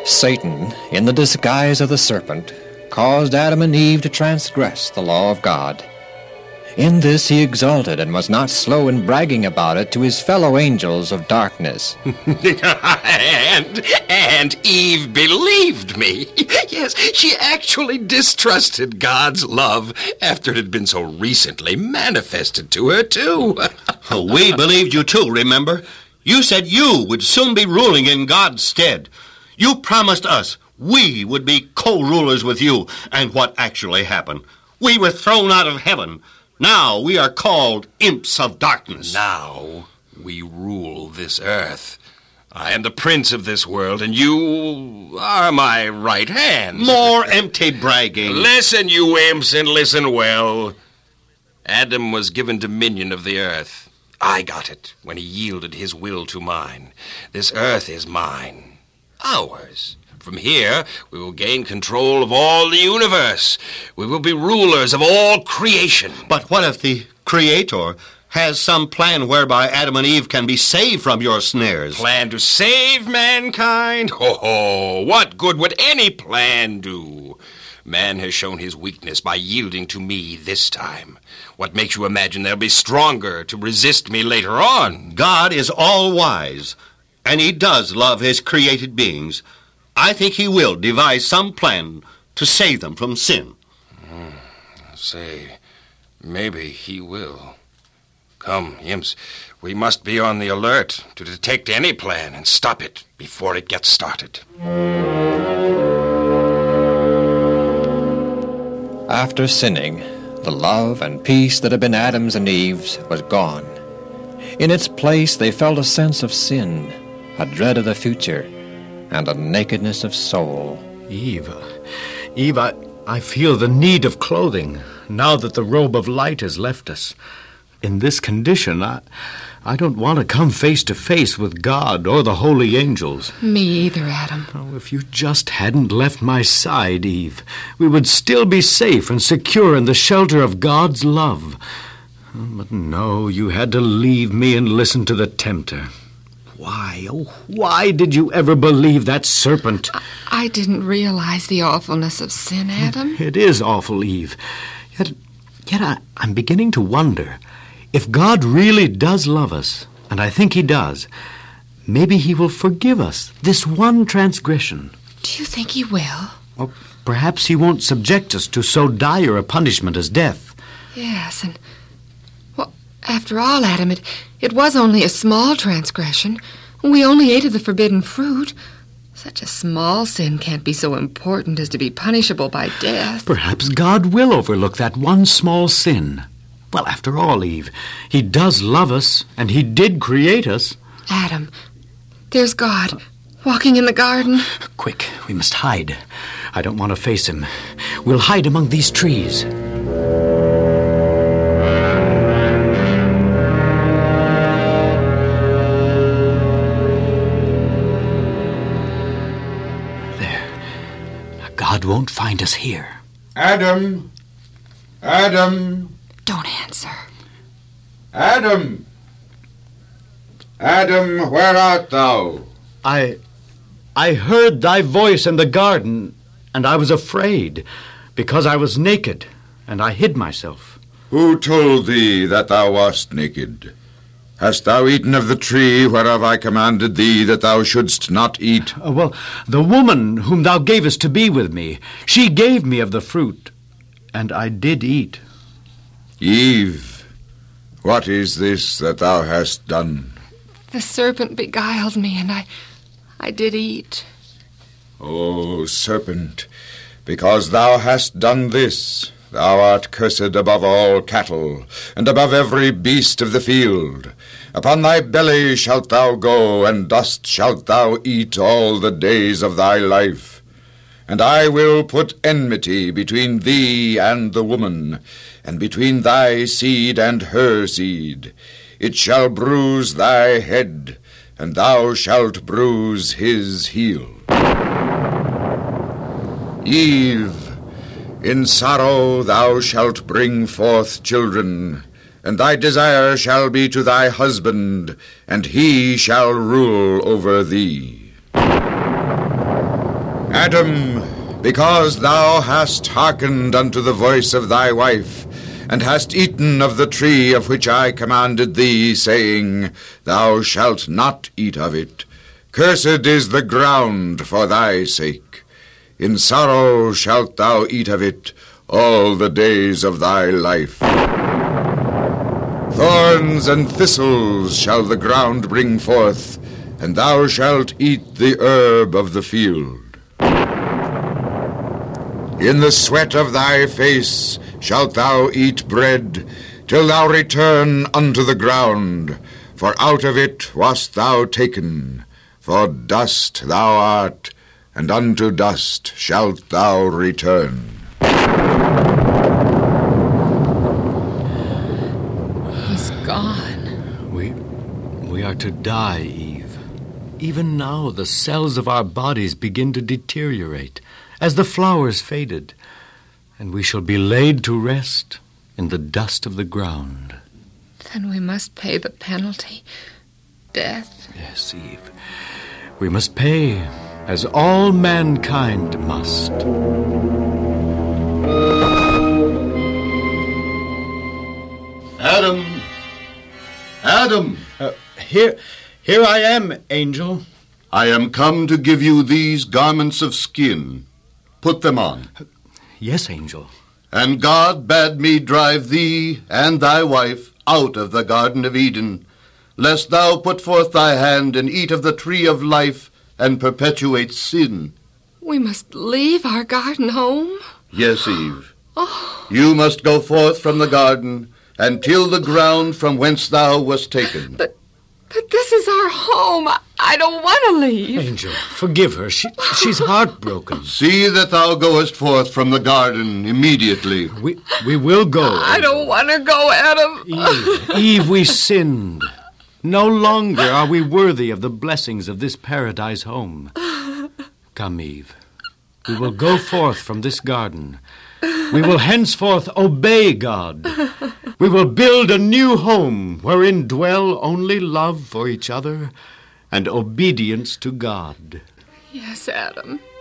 Satan, in the disguise of the serpent, caused Adam and Eve to transgress the law of God. In this he exulted and was not slow in bragging about it to his fellow angels of darkness. and Eve believed me. Yes, she actually distrusted God's love after it had been so recently manifested to her, too. We believed you, too, remember? You said you would soon be ruling in God's stead. You promised us we would be co-rulers with you. And what actually happened? We were thrown out of heaven. Now we are called imps of darkness. Now we rule this earth. I am the prince of this world, and you are my right hand. More empty bragging. Listen, you imps, and listen well. Adam was given dominion of the earth. I got it when he yielded his will to mine. This earth is mine. Ours. From here, we will gain control of all the universe. We will be rulers of all creation. But what if the Creator has some plan whereby Adam and Eve can be saved from your snares? Plan to save mankind? Ho, what good would any plan do? Man has shown his weakness by yielding to me this time. What makes you imagine they'll be stronger to resist me later on? God is all-wise, and he does love his created beings. I think he will devise some plan to save them from sin. Say, maybe he will. Come, imps, we must be on the alert to detect any plan and stop it before it gets started. After sinning, the love and peace that had been Adam's and Eve's was gone. In its place, they felt a sense of sin, a dread of the future, and a nakedness of soul. Eve, I feel the need of clothing, now that the robe of light has left us. In this condition, I don't want to come face to face with God or the holy angels. Me either, Adam. Oh, if you just hadn't left my side, Eve, we would still be safe and secure in the shelter of God's love. But no, you had to leave me and listen to the tempter. Why, oh, why did you ever believe that serpent? I didn't realize the awfulness of sin, Adam. It is awful, Eve. Yet I'm beginning to wonder, if God really does love us, and I think he does, maybe he will forgive us this one transgression. Do you think he will? Or perhaps he won't subject us to so dire a punishment as death. Yes, and... well, after all, Adam, it was only a small transgression. We only ate of the forbidden fruit. Such a small sin can't be so important as to be punishable by death. Perhaps God will overlook that one small sin. Well, after all, Eve, he does love us, and he did create us. Adam, there's God, walking in the garden. Quick, we must hide. I don't want to face him. We'll hide among these trees. God won't find us here. Adam! Adam! Don't answer. Adam! Adam, where art thou? I heard thy voice in the garden, and I was afraid, because I was naked, and I hid myself. Who told thee that thou wast naked? Hast thou eaten of the tree whereof I commanded thee that thou shouldst not eat? Well, the woman whom thou gavest to be with me, she gave me of the fruit, and I did eat. Eve, what is this that thou hast done? The serpent beguiled me, and I did eat. O serpent, because thou hast done this, thou art cursed above all cattle, and above every beast of the field. Upon thy belly shalt thou go, and dust shalt thou eat all the days of thy life. And I will put enmity between thee and the woman, and between thy seed and her seed. It shall bruise thy head, and thou shalt bruise his heel. Eve, in sorrow thou shalt bring forth children, and thy desire shall be to thy husband, and he shall rule over thee. Adam, because thou hast hearkened unto the voice of thy wife, and hast eaten of the tree of which I commanded thee, saying, Thou shalt not eat of it, cursed is the ground for thy sake. In sorrow shalt thou eat of it all the days of thy life. Thorns and thistles shall the ground bring forth, and thou shalt eat the herb of the field. In the sweat of thy face shalt thou eat bread, till thou return unto the ground, for out of it wast thou taken. For dust thou art, and unto dust shalt thou return. He's gone. We are to die, Eve. Even now the cells of our bodies begin to deteriorate as the flowers faded, and we shall be laid to rest in the dust of the ground. Then we must pay the penalty. Death. Yes, Eve. We must pay, as all mankind must. Adam! Adam! Here I am, angel. I am come to give you these garments of skin. Put them on. Yes, angel. And God bade me drive thee and thy wife out of the Garden of Eden, lest thou put forth thy hand and eat of the tree of life and perpetuate sin. We must leave our garden home? Yes, Eve. You must go forth from the garden and till the ground from whence thou wast taken. But this is our home. I don't want to leave. Angel, forgive her. She's heartbroken. See that thou goest forth from the garden immediately. We will go. I don't want to go, Adam. Eve, we sinned. No longer are we worthy of the blessings of this paradise home. Come, Eve. We will go forth from this garden. We will henceforth obey God. We will build a new home wherein dwell only love for each other and obedience to God. Yes, Adam.